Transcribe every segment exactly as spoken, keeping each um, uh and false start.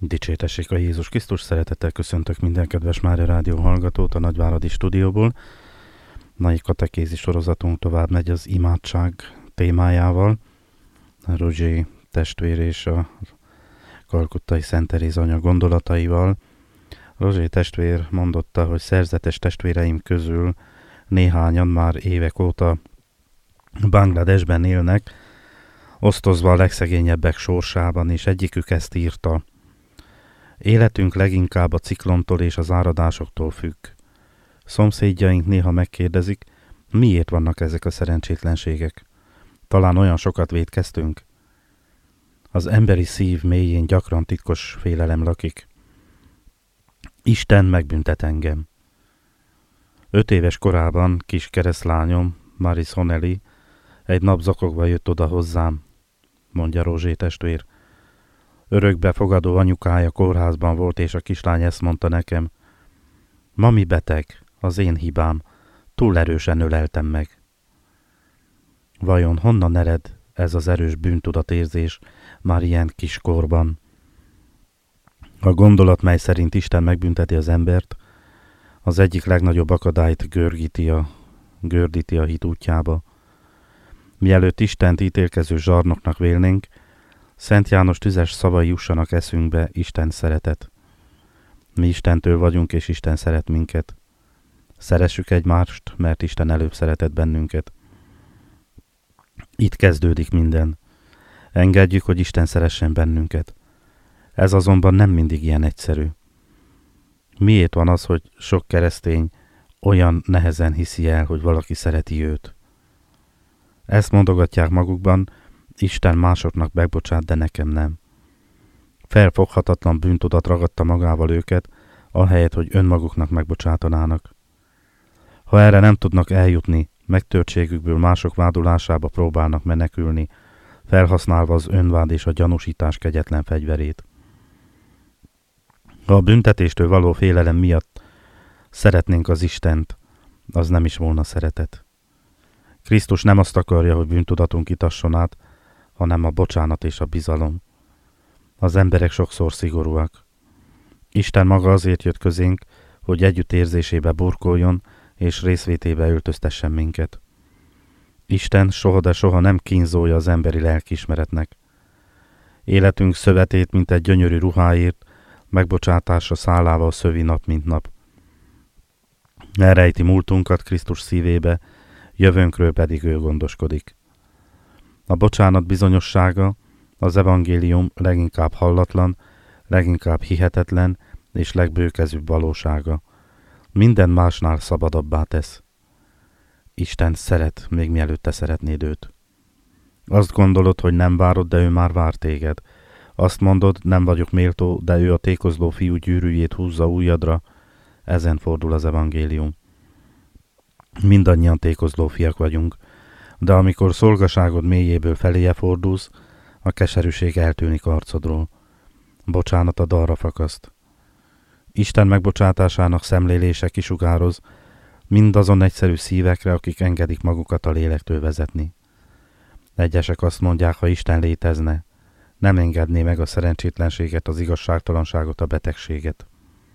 Dicsértessék a Jézus Krisztus, szeretettel köszöntök minden kedves Mária Rádió hallgatót a Nagyváradi stúdióból. Mai katekézi sorozatunk tovább megy az imádság témájával. A Rozsé testvér és a kalkuttai Szent Teréz anya gondolataival. Rozsé testvér mondotta, hogy szerzetes testvéreim közül néhányan már évek óta Bangladesben élnek, osztozva a legszegényebbek sorsában, és egyikük ezt írta: életünk leginkább a ciklontól és az áradásoktól függ. Szomszédjaink néha megkérdezik, miért vannak ezek a szerencsétlenségek. Talán olyan sokat vétkeztünk? Az emberi szív mélyén gyakran titkos félelem lakik. Isten megbüntet engem. Öt éves korában kis keresztlányom, Maris Honeli, egy nap zokogva jött oda hozzám, mondja Rozsé testvér. Örökbefogadó anyukája kórházban volt, és a kislány ezt mondta nekem: mami beteg, az én hibám, túl erősen öleltem meg. Vajon honnan ered ez az erős bűntudatérzés már ilyen kiskorban? A gondolat, mely szerint Isten megbünteti az embert, az egyik legnagyobb akadályt görgíti a, gördíti a hit útjába. Mielőtt Istent ítélkező zsarnoknak vélnénk, Szent János tüzes szavai jussanak eszünkbe: Isten szeretet. Mi Istentől vagyunk, és Isten szeret minket. Szeressük egymást, mert Isten előbb szeretett bennünket. Itt kezdődik minden. Engedjük, hogy Isten szeressen bennünket. Ez azonban nem mindig ilyen egyszerű. Miért van az, hogy sok keresztény olyan nehezen hiszi el, hogy valaki szereti őt? Ezt mondogatják magukban: Isten másoknak megbocsát, de nekem nem. Felfoghatatlan bűntudat ragadta magával őket, ahelyett, hogy önmaguknak megbocsátanának. Ha erre nem tudnak eljutni, megtörtségükből mások vádulásába próbálnak menekülni, felhasználva az önvád és a gyanúsítás kegyetlen fegyverét. Ha a büntetéstől való félelem miatt szeretnénk az Istent, az nem is volna szeretet. Krisztus nem azt akarja, hogy bűntudatunk itasson át, hanem a bocsánat és a bizalom. Az emberek sokszor szigorúak. Isten maga azért jött közénk, hogy együttérzésébe burkoljon, és részvétébe öltöztessen minket. Isten soha de soha nem kínzója az emberi lelkiismeretnek. Életünk szövetét, mint egy gyönyörű ruháért, megbocsátásra szálával szövi nap, mint nap. Elrejti múltunkat Krisztus szívébe, jövőnkről pedig ő gondoskodik. A bocsánat bizonyossága az evangélium leginkább hallatlan, leginkább hihetetlen és legbőkezűbb valósága. Minden másnál szabadabbá tesz. Isten szeret, még mielőtt te szeretnéd őt. Azt gondolod, hogy nem várod, de ő már vár téged. Azt mondod, nem vagyok méltó, de ő a tékozló fiú gyűrűjét húzza ujjadra. Ezen fordul az evangélium. Mindannyian tékozló fiak vagyunk, de amikor szolgaságod mélyéből feléje fordulsz, a keserűség eltűnik arcodról. Bocsánat a dalra fakaszt. Isten megbocsátásának szemlélése kisugároz mindazon egyszerű szívekre, akik engedik magukat a lélektől vezetni. Egyesek azt mondják, ha Isten létezne, nem engedné meg a szerencsétlenséget, az igazságtalanságot, a betegséget.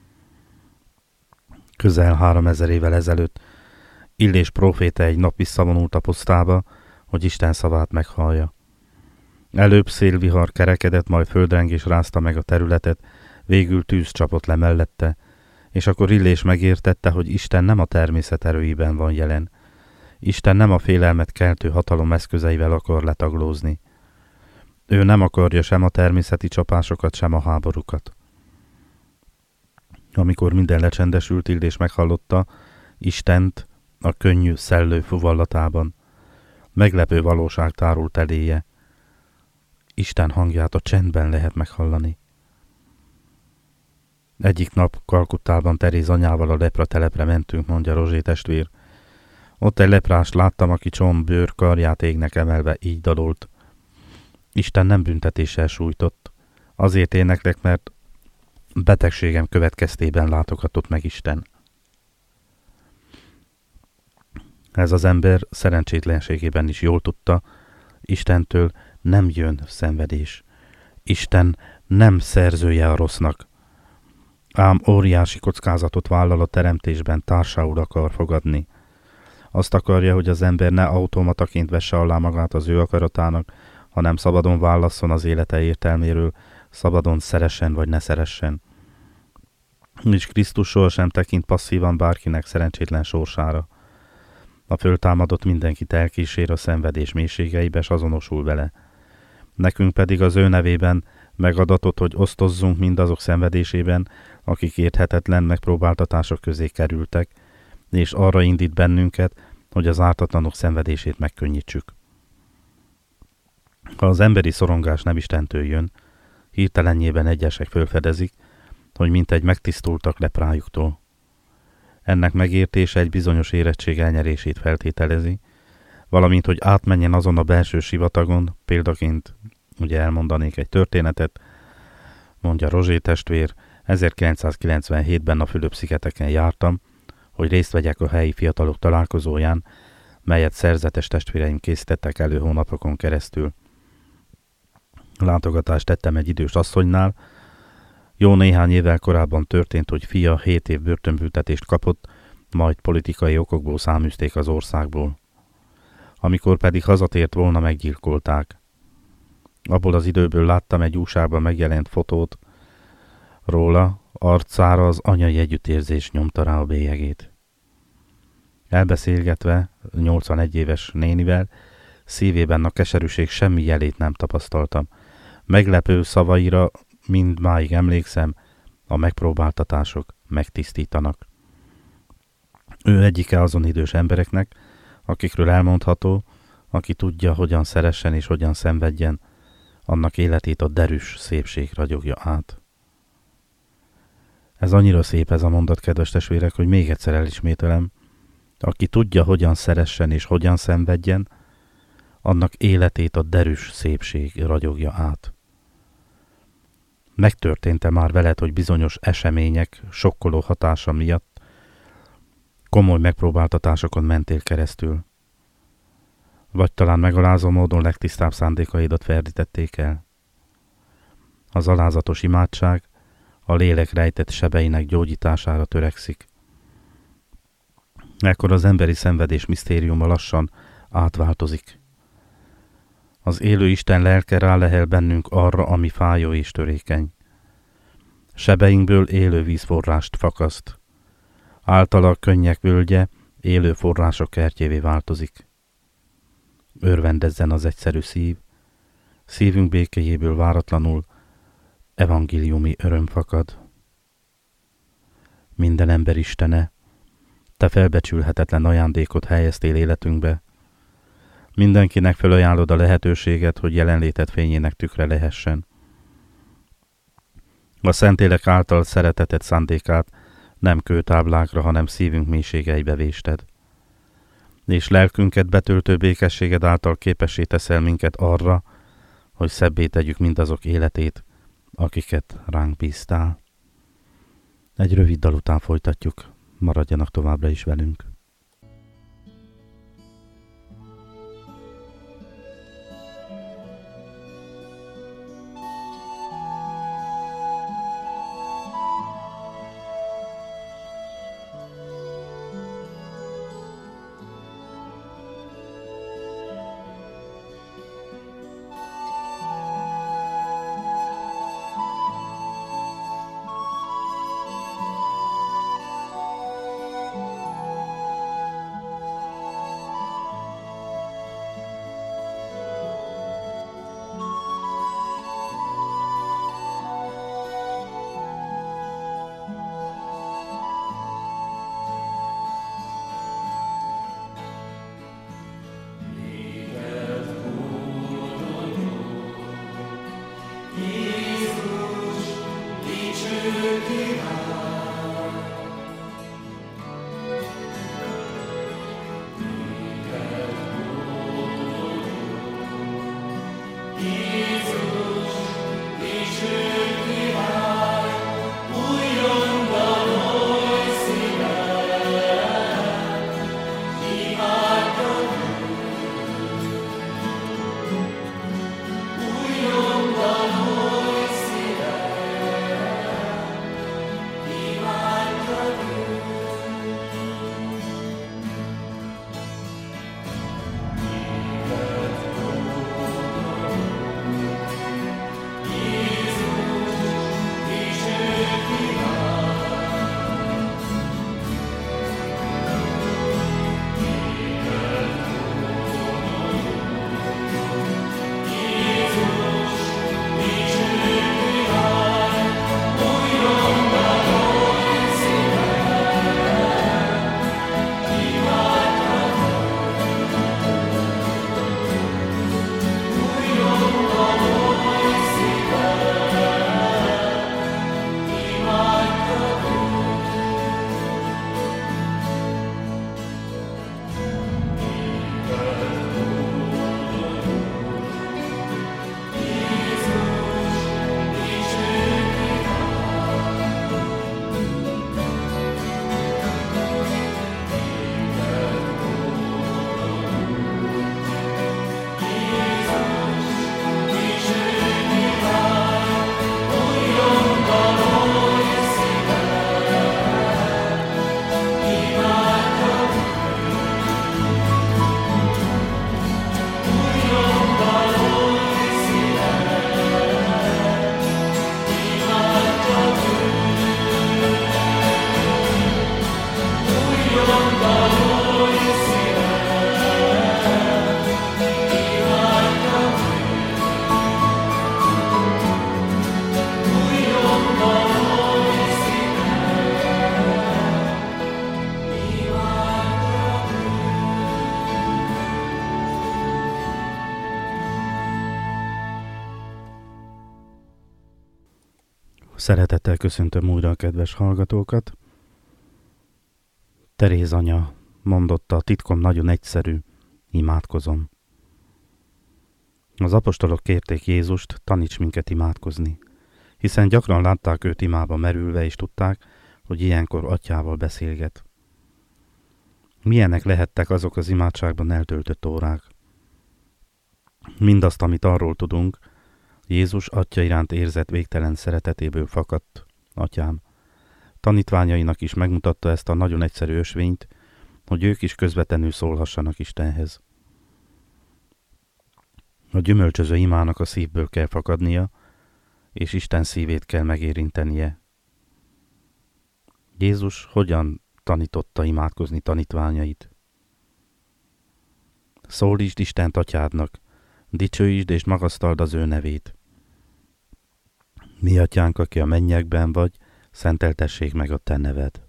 Közel háromezer évvel ezelőtt Illés próféta egy nap visszavonult a pusztába, hogy Isten szavát meghallja. Előbb szélvihar kerekedett, majd földrengés rázta meg a területet, végül tűz csapott le mellette, és akkor Illés megértette, hogy Isten nem a természet erőiben van jelen. Isten nem a félelmet keltő hatalom eszközeivel akar letaglózni. Ő nem akarja sem a természeti csapásokat, sem a háborúkat. Amikor minden lecsendesült, Illés meghallotta Istent a könnyű szellő fuvallatában. Meglepő valóság tárult eléje. Isten hangját a csendben lehet meghallani. Egyik nap Kalkuttában Teréz anyával a lepra telepre mentünk, mondja Rozsé testvér. Ott egy leprást láttam, aki csombőr karját égnek emelve így dalolt: Isten nem büntetéssel sújtott. Azért éneklek, mert betegségem következtében látogatott meg Isten. Ez az ember szerencsétlenségében is jól tudta, Istentől nem jön szenvedés. Isten nem szerzője a rossznak, ám óriási kockázatot vállal a teremtésben, társául akar fogadni. Azt akarja, hogy az ember ne automataként vesse alá magát az ő akaratának, hanem szabadon válasszon az élete értelméről, szabadon szeressen vagy ne szeressen. És Krisztus sohasem tekint passzívan bárkinek szerencsétlen sorsára. A föltámadott mindenkit elkísér a szenvedés mélységeibe, s azonosul vele. Nekünk pedig az ő nevében megadatott, hogy osztozzunk mindazok szenvedésében, akik érthetetlen megpróbáltatások közé kerültek, és arra indít bennünket, hogy az ártatlanok szenvedését megkönnyítsük. Ha az emberi szorongás nem Istentől jön, hirtelenjében egyesek fölfedezik, hogy mintegy megtisztultak leprájuktól. Ennek megértése egy bizonyos érettség elnyerését feltételezi, valamint, hogy átmenjen azon a belső sivatagon, példaként ugye elmondanék egy történetet, mondja Rozsé testvér, ezerkilencszázkilencvenhétben a Fülöp-szigeteken jártam, hogy részt vegyek a helyi fiatalok találkozóján, melyet szerzetes testvéreim készítettek elő hónapokon keresztül. Látogatást tettem egy idős asszonynál. Jó néhány évvel korábban történt, hogy fia hét év börtönbüntetést kapott, majd politikai okokból száműzték az országból. Amikor pedig hazatért volna, meggyilkolták. Abból az időből láttam egy újságban megjelent fotót róla, arcára az anyai együttérzés nyomta rá a bélyegét. Elbeszélgetve nyolcvanegy éves nénivel, szívében a keserűség semmi jelét nem tapasztaltam. Meglepő szavaira mindmáig emlékszem, a megpróbáltatások megtisztítanak. Ő egyike azon idős embereknek, akikről elmondható, aki tudja, hogyan szeressen és hogyan szenvedjen, annak életét a derűs szépség ragyogja át. Ez annyira szép ez a mondat, kedves testvérek, hogy még egyszer elismételem. Aki tudja, hogyan szeressen és hogyan szenvedjen, annak életét a derűs szépség ragyogja át. Megtörtént-e már veled, hogy bizonyos események sokkoló hatása miatt komoly megpróbáltatásokon mentél keresztül? Vagy talán megalázó módon legtisztább szándékaidat ferdítették el? Az alázatos imádság a lélek rejtett sebeinek gyógyítására törekszik. Ekkor az emberi szenvedés misztériuma lassan átváltozik. Az élő Isten lelke rálehel bennünk arra, ami fájó és törékeny. Sebeinkből élő vízforrást fakaszt. Általa a könnyek völgye élő források kertjévé változik. Örvendezzen az egyszerű szív, szívünk békéjéből váratlanul evangéliumi öröm fakad. Minden ember Istene, te felbecsülhetetlen ajándékot helyeztél életünkbe. Mindenkinek felajánlod a lehetőséget, hogy jelenléted fényének tükre lehessen. A Szentlélek által szereteted szándékát nem kőtáblákra, hanem szívünk mélységeibe vésted. És lelkünket betöltő békességed által képessé teszel minket arra, hogy szebbé tegyük mindazok életét, akiket ránk bíztál. Egy rövid dal után folytatjuk, maradjanak továbbra is velünk. Szeretettel köszöntöm újra a kedves hallgatókat. Teréz anya mondotta, a titkom nagyon egyszerű, imádkozom. Az apostolok kérték Jézust, taníts minket imádkozni, hiszen gyakran látták őt imába merülve, és tudták, hogy ilyenkor atyával beszélget. Milyenek lehettek azok az imádságban eltöltött órák? Mindazt, amit arról tudunk, Jézus atya iránt érzett végtelen szeretetéből fakadt. Atyám, tanítványainak is megmutatta ezt a nagyon egyszerű ösvényt, hogy ők is közvetlenül szólhassanak Istenhez. A gyümölcsöző imának a szívből kell fakadnia, és Isten szívét kell megérintenie. Jézus hogyan tanította imádkozni tanítványait? Szólítsd Istent atyádnak, dicsőítsd és magasztald az ő nevét. Mi atyánk, aki a mennyekben vagy, szenteltessék meg a te neved.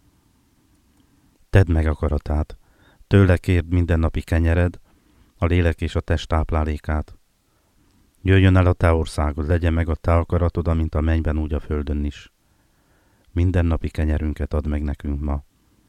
Tedd meg akaratát, tőle kérd mindennapi kenyered, a lélek és a test táplálékát. Jöjjön el a te országod, legyen meg a te akaratod, amint a mennyben, úgy a földön is. Mindennapi kenyerünket add meg nekünk ma.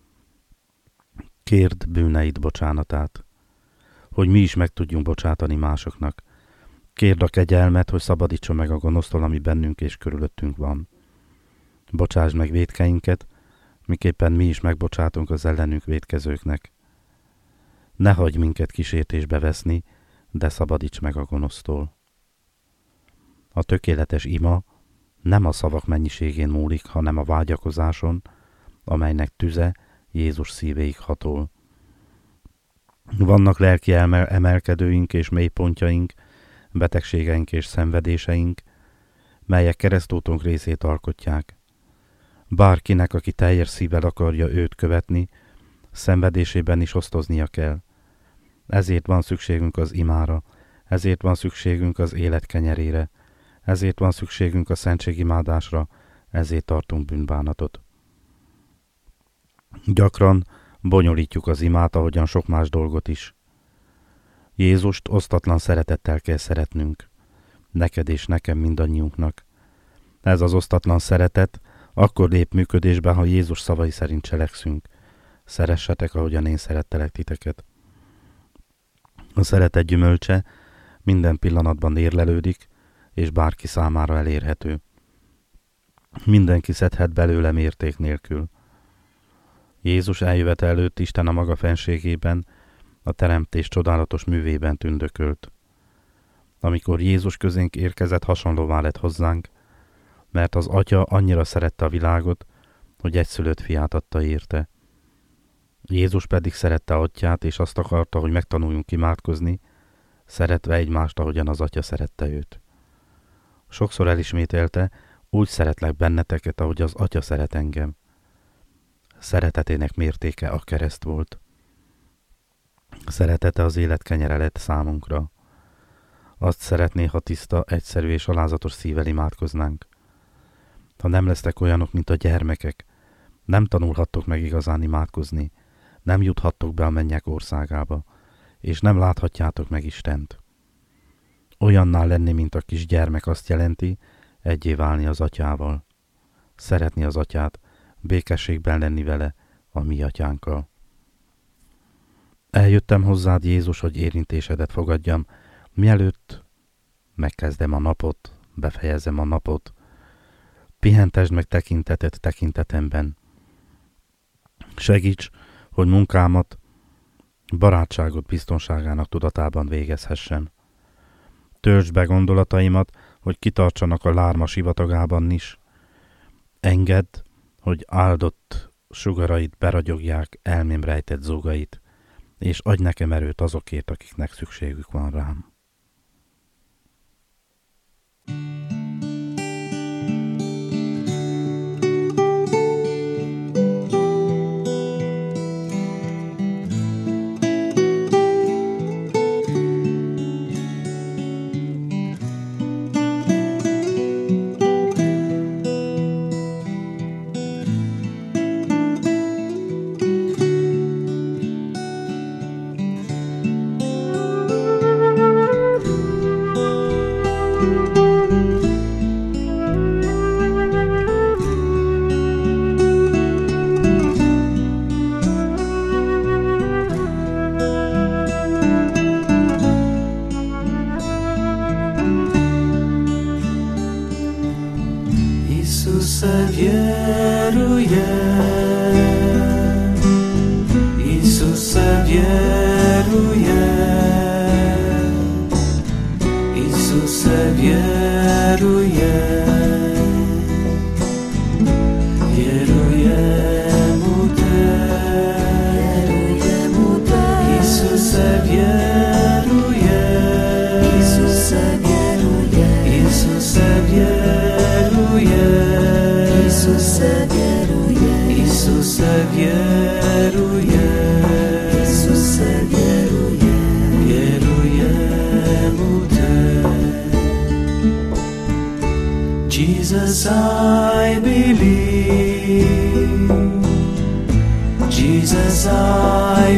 Kérd bűneid bocsánatát, hogy mi is meg tudjunk bocsátani másoknak. Kérd a kegyelmet, hogy szabadítson meg a gonosztól, ami bennünk és körülöttünk van. Bocsásd meg vétkeinket, miképpen mi is megbocsátunk az ellenünk vétkezőknek. Ne hagyj minket kísértésbe veszni, de szabadíts meg a gonosztól. A tökéletes ima nem a szavak mennyiségén múlik, hanem a vágyakozáson, amelynek tüze Jézus szívéig hatol. Vannak lelki emelkedőink és mélypontjaink, betegségeink és szenvedéseink, melyek keresztútunk részét alkotják. Bárkinek, aki teljes szívvel akarja őt követni, szenvedésében is osztoznia kell. Ezért van szükségünk az imára, ezért van szükségünk az élet kenyerére, ezért van szükségünk a szentségimádásra, ezért tartunk bűnbánatot. Gyakran bonyolítjuk az imát, ahogyan sok más dolgot is. Jézust osztatlan szeretettel kell szeretnünk, neked és nekem, mindannyiunknak. Ez az osztatlan szeretet akkor lép működésbe, ha Jézus szavai szerint cselekszünk. Szeressetek, ahogyan én szerettelek titeket. A szeretet gyümölcse minden pillanatban érlelődik, és bárki számára elérhető. Mindenki szedhet belőle mérték nélkül. Jézus eljövet előtt Isten a maga fenségében, a teremtés csodálatos művében tündökölt. Amikor Jézus közénk érkezett, hasonlóvá lett hozzánk, mert az Atya annyira szerette a világot, hogy egyszülött fiát adta érte. Jézus pedig szerette Atyát, és azt akarta, hogy megtanuljunk imádkozni, szeretve egymást, ahogyan az Atya szerette őt. Sokszor elismételte, úgy szeretlek benneteket, ahogy az Atya szeret engem. Szeretetének mértéke a kereszt volt. Szeretete az élet kenyere lett számunkra. Azt szeretné, ha tiszta, egyszerű és alázatos szívvel imádkoznánk. Ha nem lesztek olyanok, mint a gyermekek, nem tanulhattok meg igazán imádkozni, nem juthattok be a mennyek országába, és nem láthatjátok meg Istent. Olyanná lenni, mint a kis gyermek, azt jelenti, egyé válni az Atyával. Szeretni az Atyát, békességben lenni vele, a mi Atyánkkal. Eljöttem hozzád, Jézus, hogy érintésedet fogadjam, mielőtt megkezdem a napot, befejezem a napot. Pihentesd meg tekintetet tekintetemben. Segíts, hogy munkámat barátságot biztonságának tudatában végezhessem. Töltsd be gondolataimat, hogy kitartsanak a lárma sivatagában is. Engedd, hogy áldott sugarait beragyogják elmém rejtett zúgait, és adj nekem erőt azokért, akiknek szükségük van rám. Isuse, wieruję, Isuse, wieruję, Isuse, wieruję, wieruję mu Ty, wieruję mu Ty, Isuse, wieruję, Isuse, wieruję, Isuse, wieruję, Isuse, wieruję, Isuse, wieruję, Isuse, wieruję, wieruję mu Ty. Jesus, I believe. Jesus, I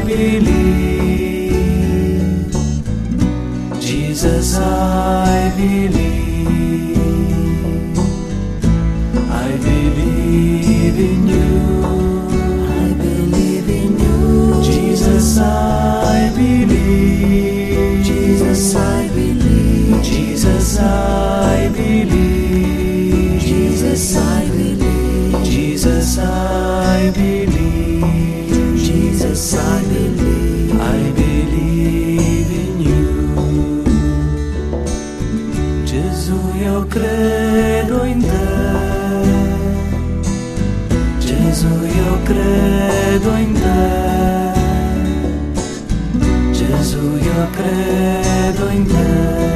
believe. Jesus, I believe. I believe in you. I believe in you. Jesus, I believe. Jesus, I believe. Jesus, I believe. Jesus, I believe. Jesus, I believe. Jesus, I believe. I believe in you. Gesù, io credo in te. Gesù, io credo in te. Gesù, io credo in te.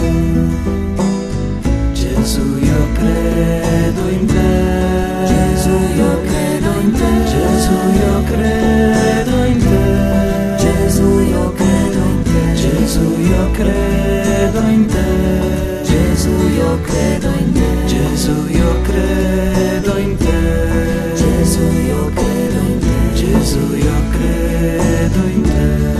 Gesù, io credo in te. Gesù, io credo in te. Gesù, io credo in te. Gesù, io credo in te. Gesù, io credo in te. Gesù, io credo in te. Gesù, io credo in te. Gesù, io credo in te. Gesù, io credo in te.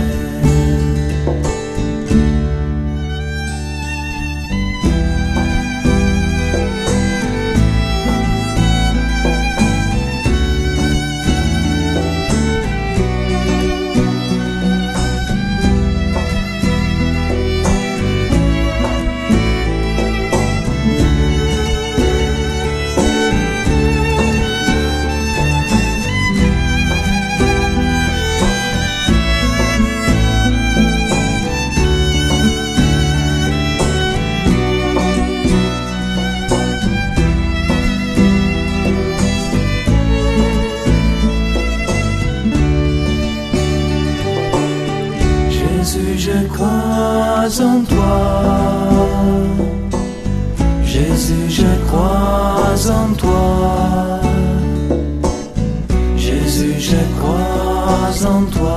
Je crois en toi, Jésus, je crois en toi, Jésus, je crois en toi,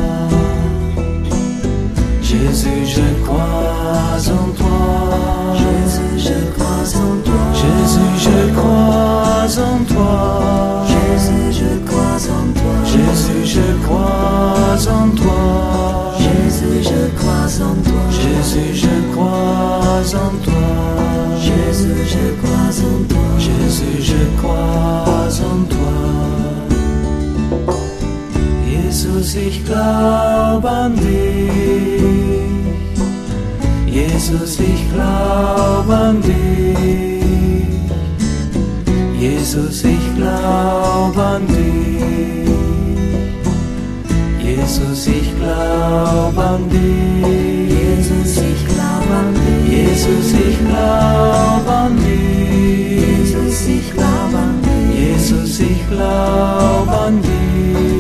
Jésus, je crois en toi, Jésus, je crois en toi, Jésus, je crois en toi, Jésus, je crois en toi, Jésus, je crois en toi. Jésus, je crois en toi. Jésus, je crois en toi. Jésus, je crois en toi. Jésus, je crois en toi. Jesus, ich glaub an dich. Jesus, ich glaub an dich. Jesus, ich glaub an dich. Jesus, ich glaub an dich. Jesus, ich glaub an dich. Jesus, ich glaub an dich. Jesus, ich glaub an dich. Jesus, ich glaub an dich.